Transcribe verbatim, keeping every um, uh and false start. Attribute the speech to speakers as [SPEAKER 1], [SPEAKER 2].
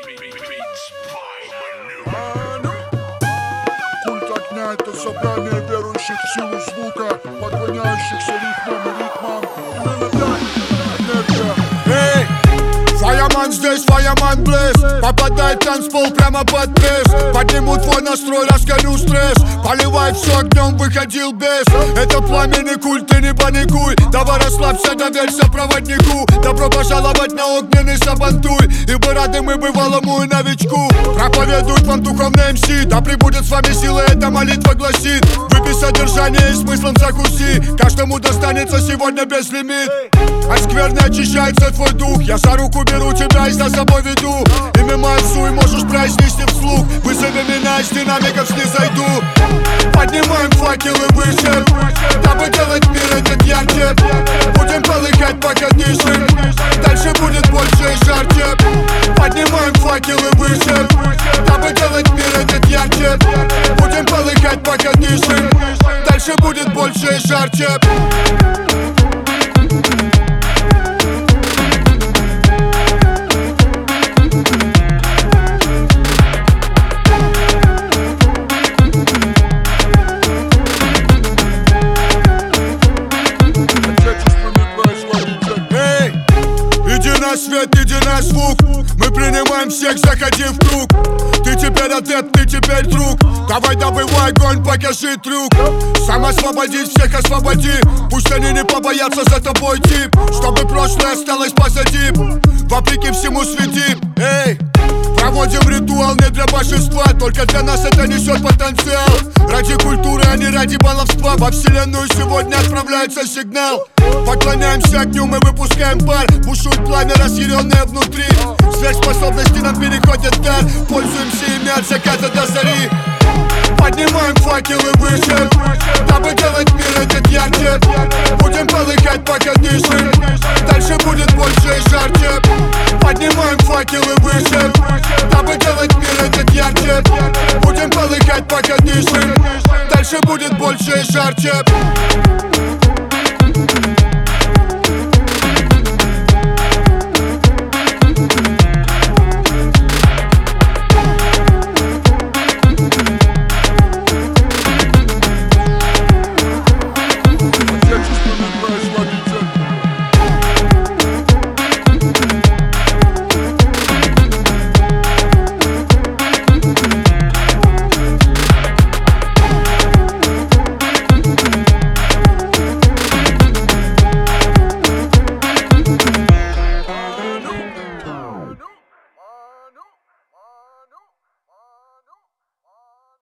[SPEAKER 1] Культ огня — это собрание верующих в силу звука, поклоняющихся ритмам и ритмам. Именно так, энергия.
[SPEAKER 2] Эй! Фаяман здесь, фаяман близ. Попадает танцпол прямо под пресс. Подниму твой настрой, раскалю стресс. Поливай все огнем, выходил без. Это пламенный культ, ты не паникуй. Давай расслабься, доверься проводнику. Добро пожаловать на огненный сабантуй. Ибо рады мы бывалому и новичку. Проповедует вам духовный МС. Да пребудет с вами сила, эта молитва гласит. Выпей содержание и смыслом закуси. Каждому достанется сегодня без лимит. А скверно очищается твой дух. Я за руку беру тебя и за собой веду. Имя мое всуй, можешь произнести вслух. Вызови меня, из динамиков снизойду. Поднимаем факелы выше, дабы делать мир этот ярче. Будем полыхать, пока дышим. Дальше будет больше и жарче. Поднимаем факелы выше, дабы делать мир этот ярче. Будем полыхать, пока дышим. Дальше будет больше и жарче. Свет, иди на звук. Мы принимаем всех, заходи в круг. Ты теперь адепт, ты теперь друг. Давай добывай огонь, покажи трюк. Сам освободить, всех освободи. Пусть они не побоятся за тобой идти, чтобы прошлое осталось позади. Вопреки всему свети. Эй! Проводим ритуал не для божества, только для нас это несет потенциал. Ради культуры, а не ради баловства. Во вселенную сегодня отправляется сигнал. Поклоняемся огню, мы выпускаем пар. Бушует пламя, разъяренное внутри. Сверхспособности нам переходят дар. Пользуемся ими от заката до зари. Поднимаем факелы выше, дабы делать мир этот ярче. Будем полыхать, пока дышим. Дальше будет больше и жарче. Поднимаем факелы выше, дабы делать мир этот ярче. Будем полыхать, пока дышим. Дальше будет больше и жарче.